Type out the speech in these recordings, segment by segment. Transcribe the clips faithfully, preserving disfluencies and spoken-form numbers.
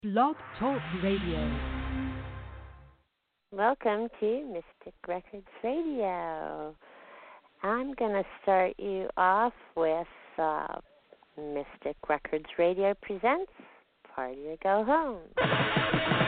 Blog Talk Radio. Welcome to Mystic Records Radio. I'm going to start you off with uh, Mystic Records Radio presents Party or Go Home.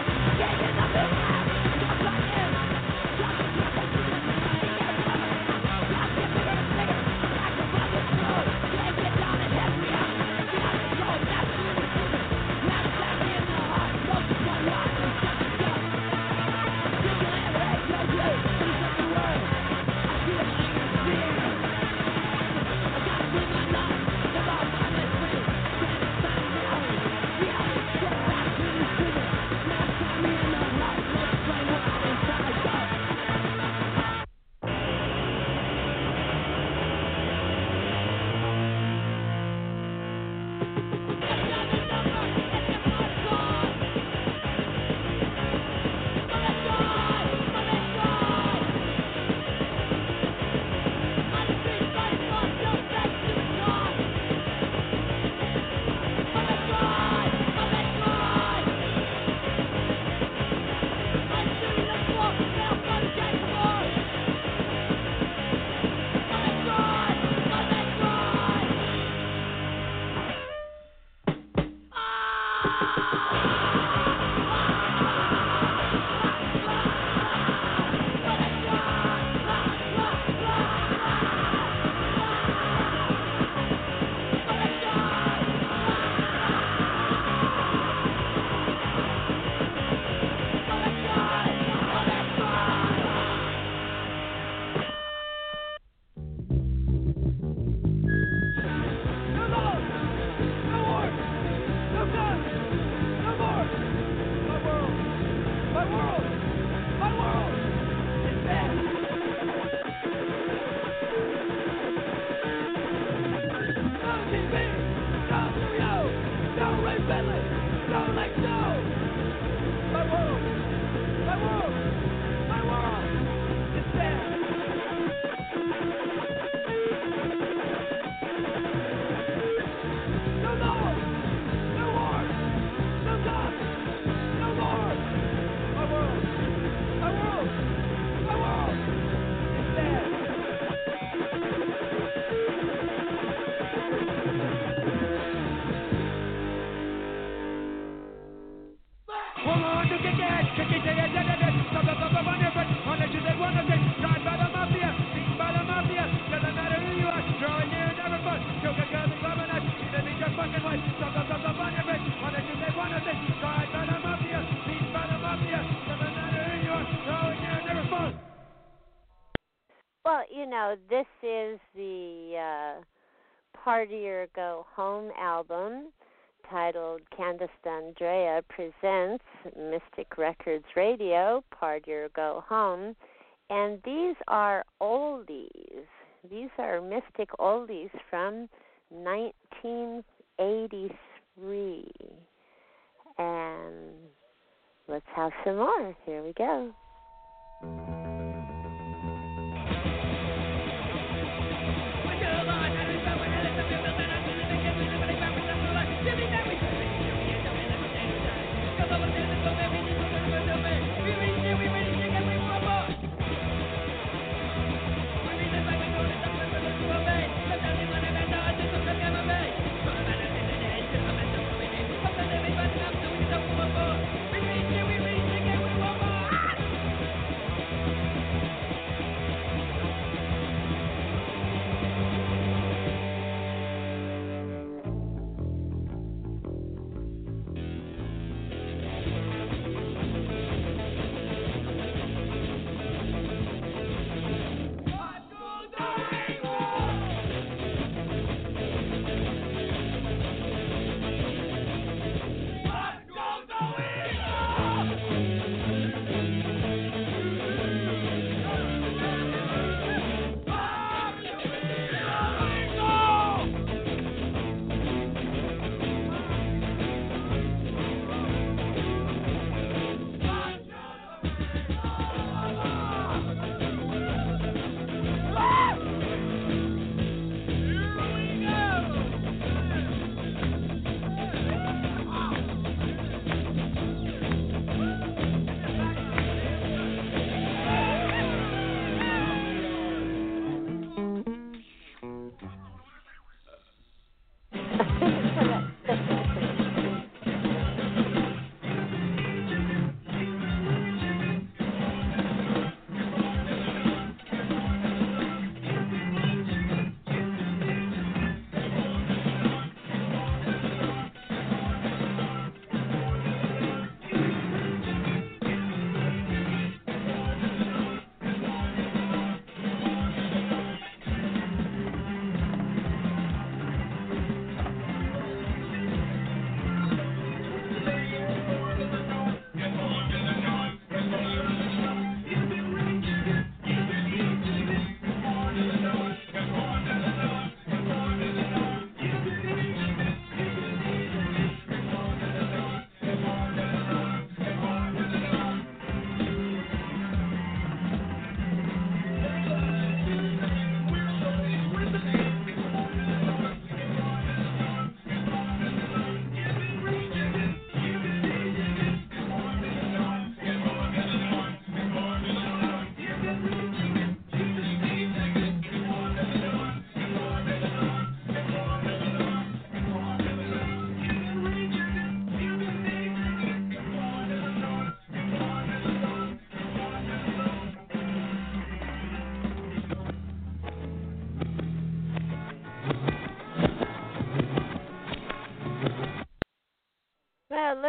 Well, you know, this is the uh, Party or Go Home album titled Candice Andrea Presents Mystic Records Radio, Party or Go Home. And these are oldies. These are Mystic oldies from nineteen eighty-three. And let's have some more. Here we go.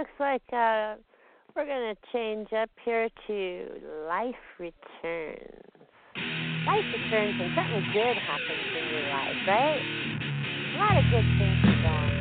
looks like uh, we're going to change up here to Life Returns. Life returns and something good happens in your life, right? A lot of good things are going.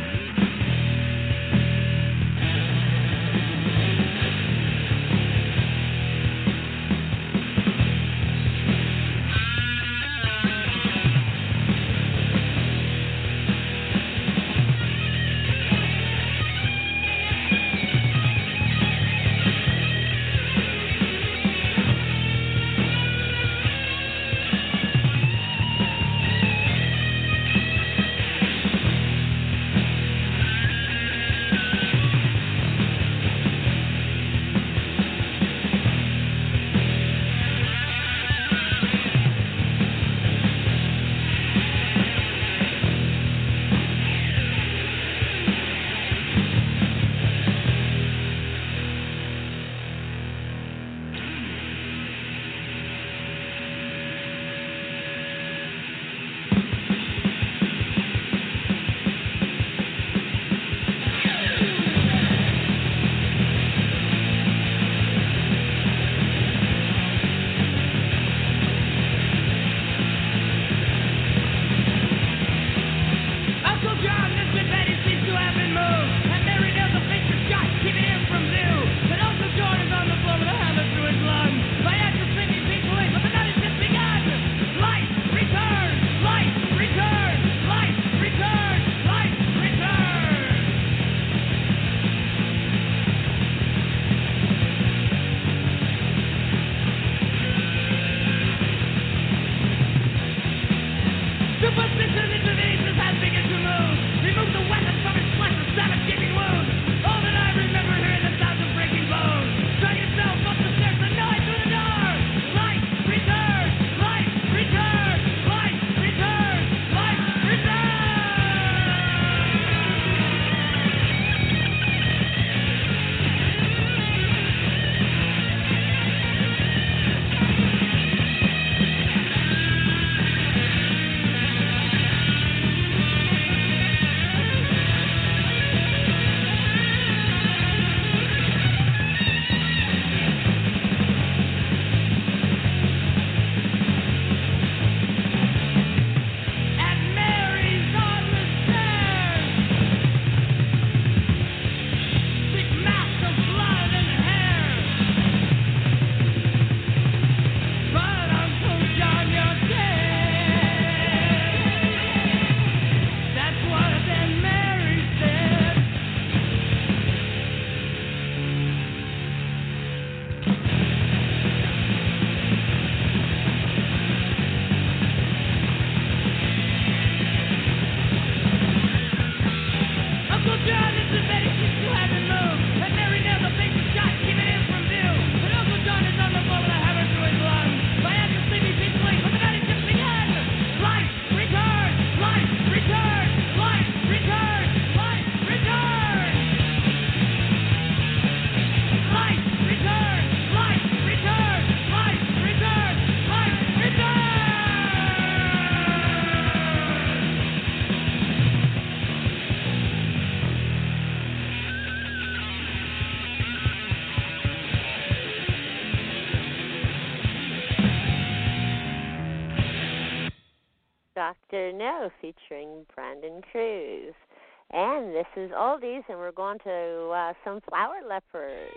Doctor No featuring Brandon Cruz. And this is Oldies, and we're going to uh, some Flower Leopards.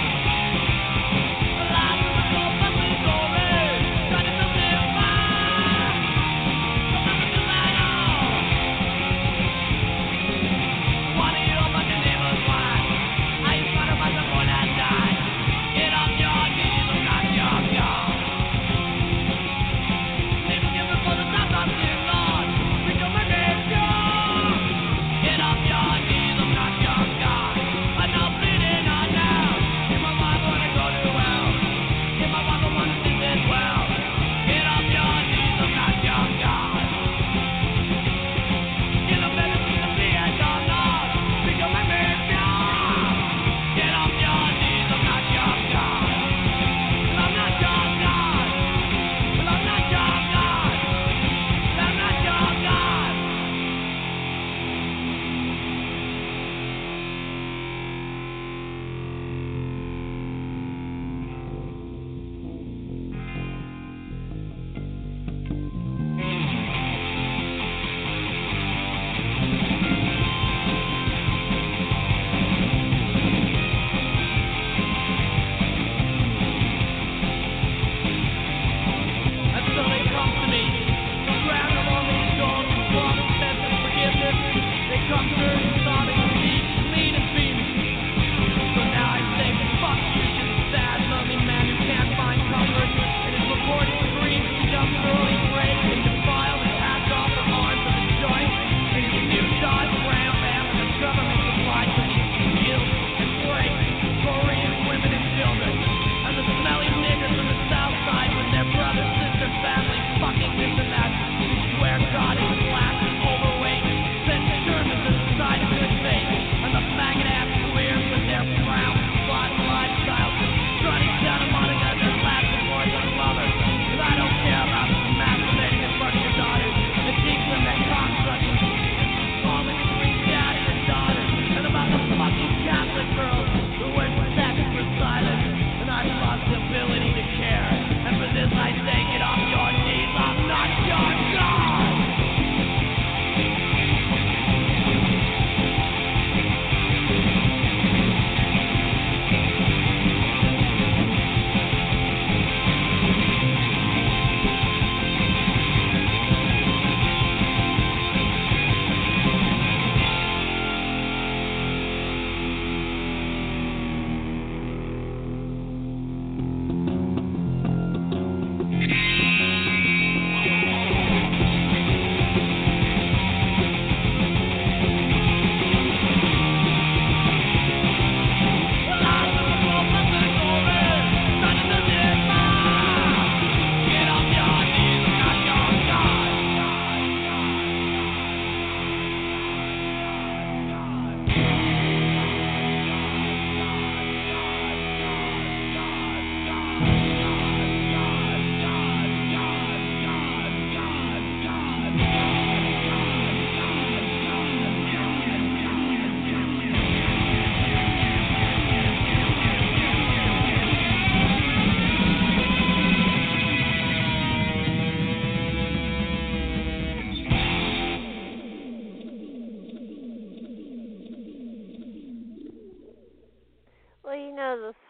Alive with the soul, but we're sorry. Trying to build their fire.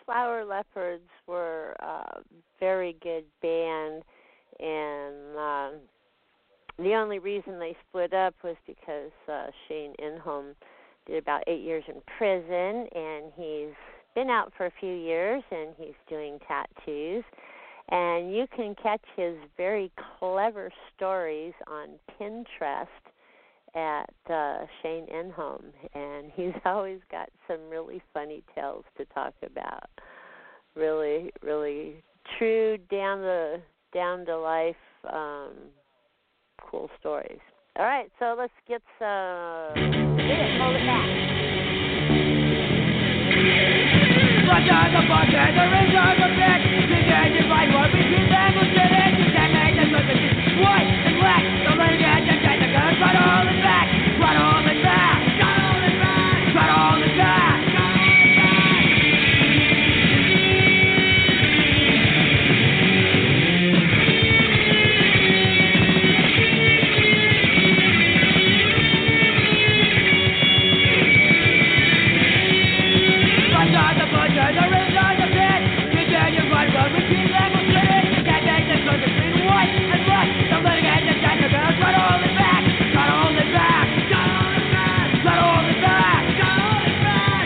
Flower Leopards were a very good band, and uh, the only reason they split up was because uh, Shane Inholm did about eight years in prison, and he's been out for a few years, and he's doing tattoos. And you can catch his very clever stories on Pinterest at uh, Shane Inholm, and he's always got some really funny tales to talk about. Really, really true, down the down to life, um, cool stories. All right, so let's get some. Hit it, hold it back. Watch out the bucket, the rings on the bed. You can't divide what between them who said it. You can't make them look at you. White and black, don't let it get you. Take the gun, try to hold it back. Try to hold it back. Try to hold it back. Try to hold it back. The rings on the bed. You can't divide what between them who said it. You can't make them look between white and black. Don't let it get you. Take the gun, try to hold it back. Try to hold it back. Try to hold it back. Try to hold it back. Try to hold it back.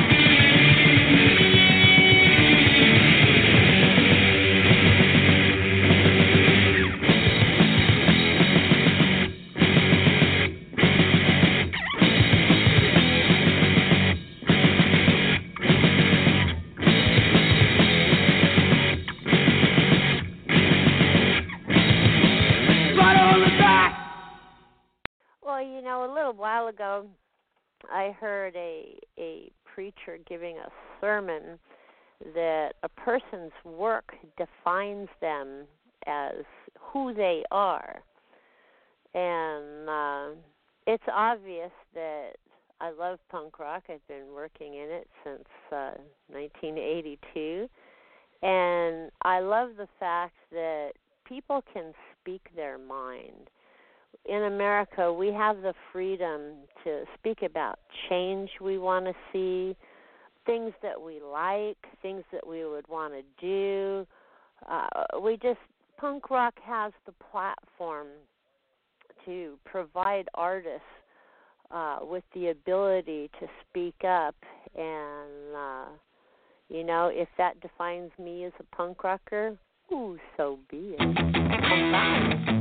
Well, you know, a little while ago, I heard a a preacher giving a sermon that a person's work defines them as who they are. And uh, it's obvious that I love punk rock. I've been working in it since uh, nineteen eighty-two. And I love the fact that people can speak their mind. In America, we have the freedom to speak about change we want to see, things that we like, things that we would want to do. Uh, we just, punk rock has the platform to provide artists uh, with the ability to speak up. And, uh, you know, if that defines me as a punk rocker, ooh, so be it. Bye.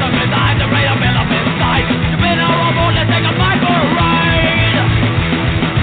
You've been a robot, let's take a fight for a ride.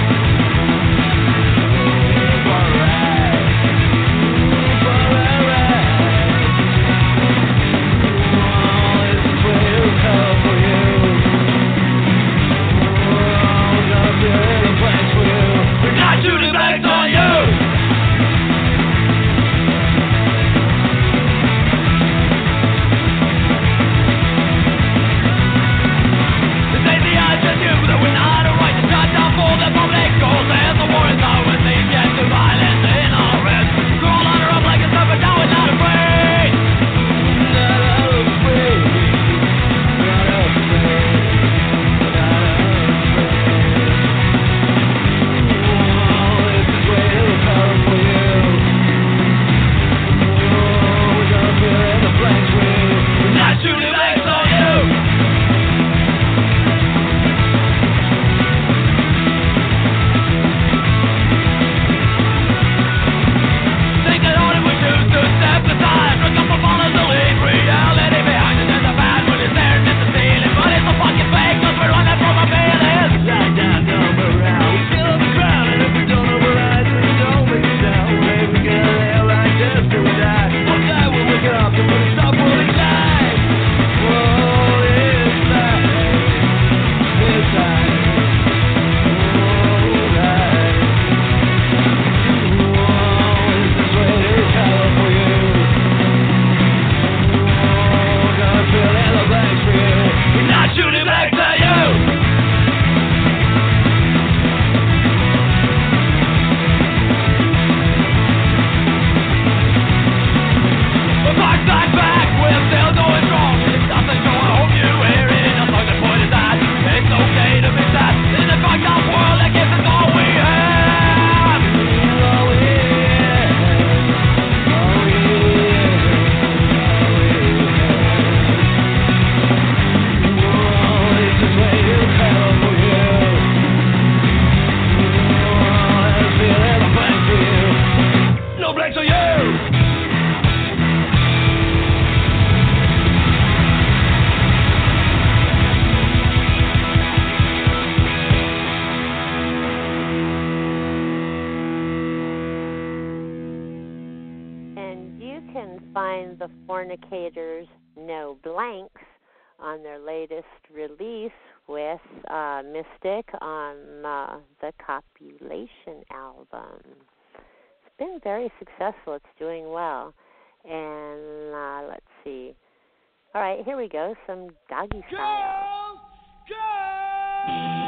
find the Fornicators No Blanks on their latest release with uh, Mystic on uh, the Copulation album. It's been very successful. It's doing well. And uh, let's see. All right, here we go. Some Doggy Style. Go! Go!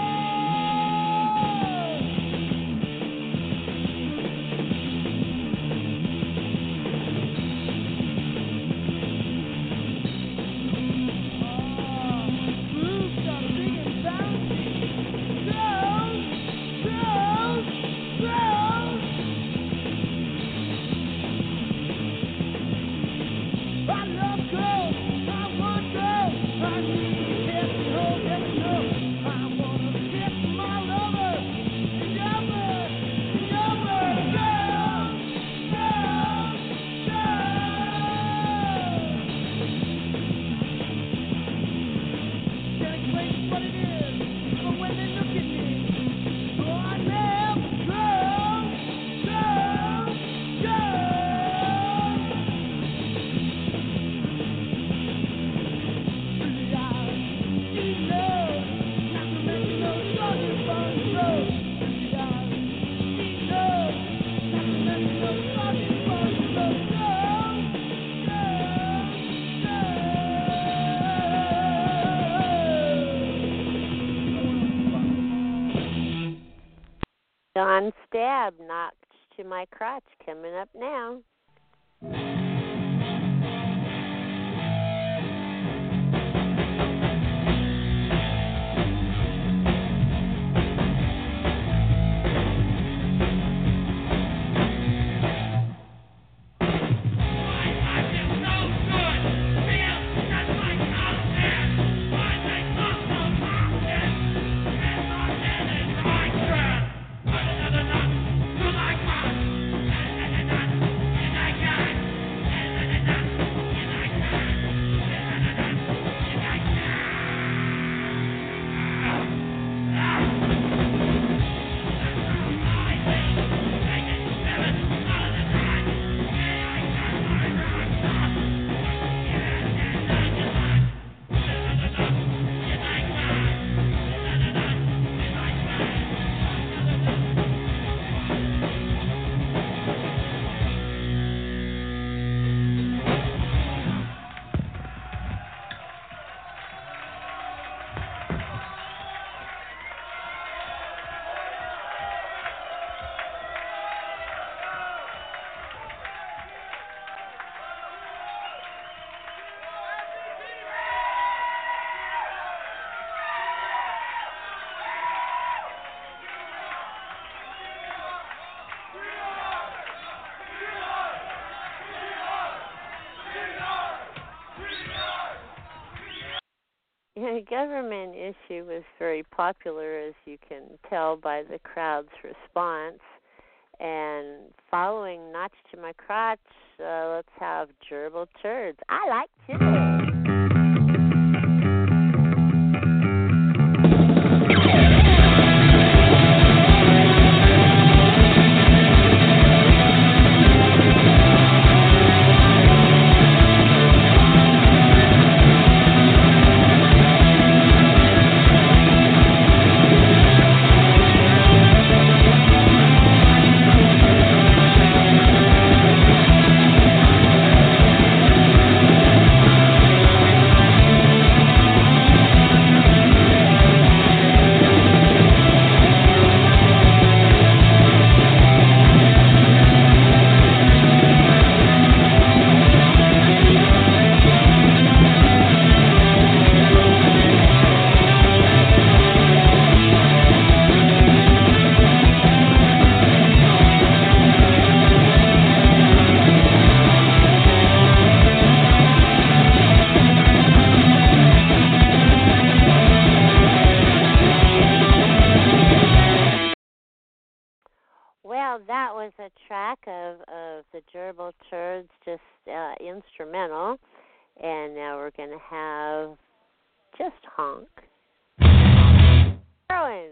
Don Stab, Knocked to My Crotch, coming up now. The government issue was very popular, as you can tell by the crowd's response. And following Notch to My Crotch, uh, let's have Gerbil Turds. I like to. Well, that was a track of, of the Gerbil Turds, just uh, instrumental. And now we're going to have Just Honk. Heroin.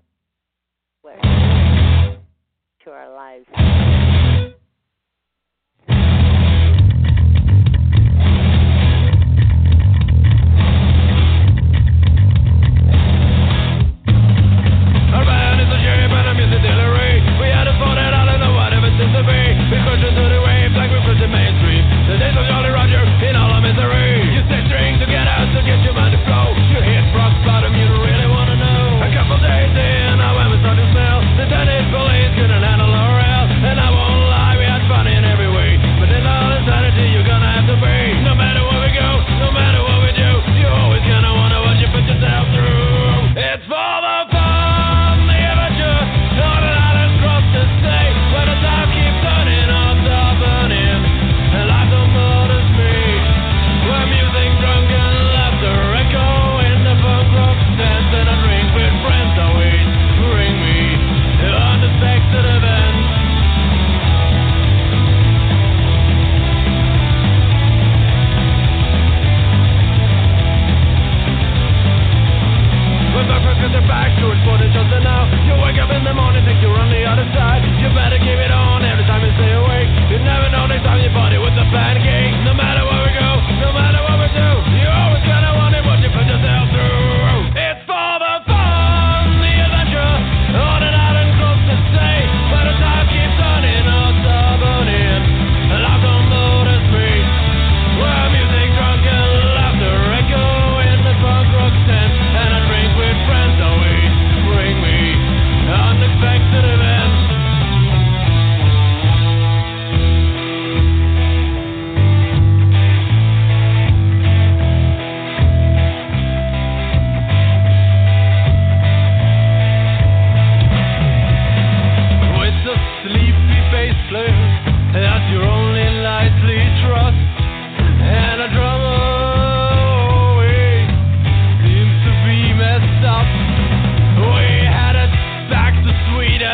Where to our lives.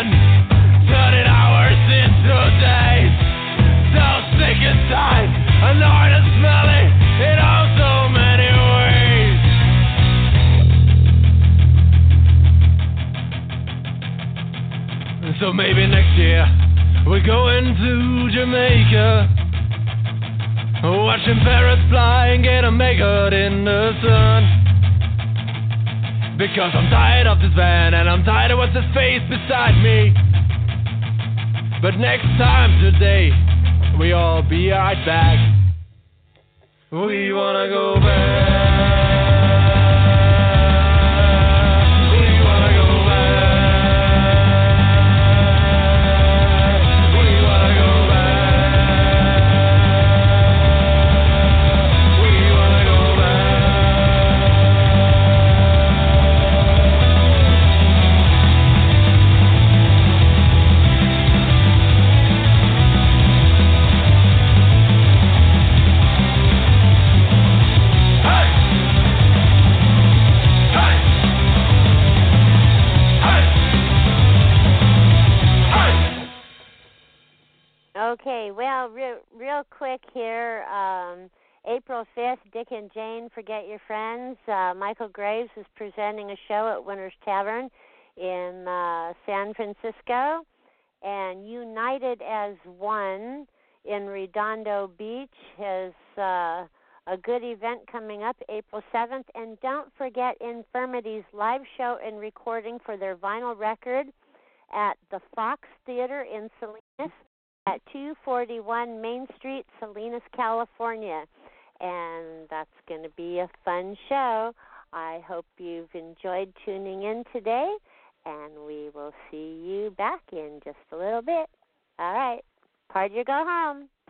turn turning hours into days. So sick and tired, annoyed and smelly in oh so many ways. So maybe next year we're going to Jamaica, watching parrots fly and get a maggot in the sun. Because I'm tired of this van and I'm tired of what's his face beside me. But next time today, we all be right back. We wanna go back. Okay, well, re- real quick here, um, April fifth, Dick and Jane, Forget Your Friends. Uh, Michael Graves is presenting a show at Winter's Tavern in uh, San Francisco. And United as One in Redondo Beach has uh, a good event coming up April seventh. And don't forget Infirmity's live show and recording for their vinyl record at the Fox Theater in Salinas at two forty-one Main Street, Salinas, California. And that's going to be a fun show. I hope you've enjoyed tuning in today, and we will see you back in just a little bit. All right. Party or go home.